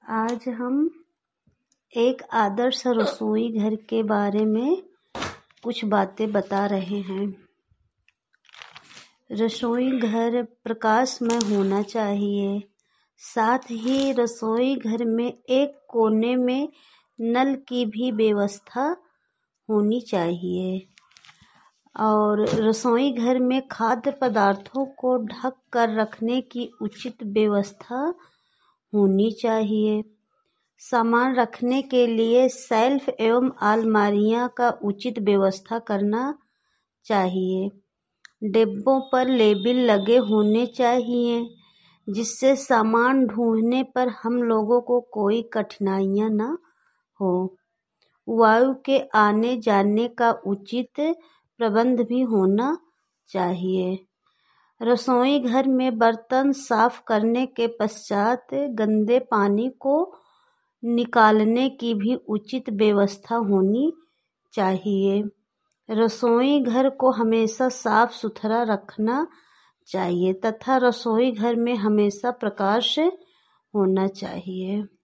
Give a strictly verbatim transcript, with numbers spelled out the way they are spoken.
आज हम एक आदर्श रसोई घर के बारे में कुछ बातें बता रहे हैं। रसोई घर प्रकाशमय होना चाहिए। साथ ही रसोई घर में एक कोने में नल की भी व्यवस्था होनी चाहिए और रसोई घर में खाद्य पदार्थों को ढक कर रखने की उचित व्यवस्था होनी चाहिए। सामान रखने के लिए शेल्फ एवं अलमारियां का उचित व्यवस्था करना चाहिए। डिब्बों पर लेबल लगे होने चाहिए जिससे सामान ढूंढने पर हम लोगों को कोई कठिनाइयां न हो। वायु के आने जाने का उचित प्रबंध भी होना चाहिए। रसोई घर में बर्तन साफ करने के पश्चात गंदे पानी को निकालने की भी उचित व्यवस्था होनी चाहिए। रसोई घर को हमेशा साफ सुथरा रखना चाहिए तथा रसोई घर में हमेशा प्रकाश होना चाहिए।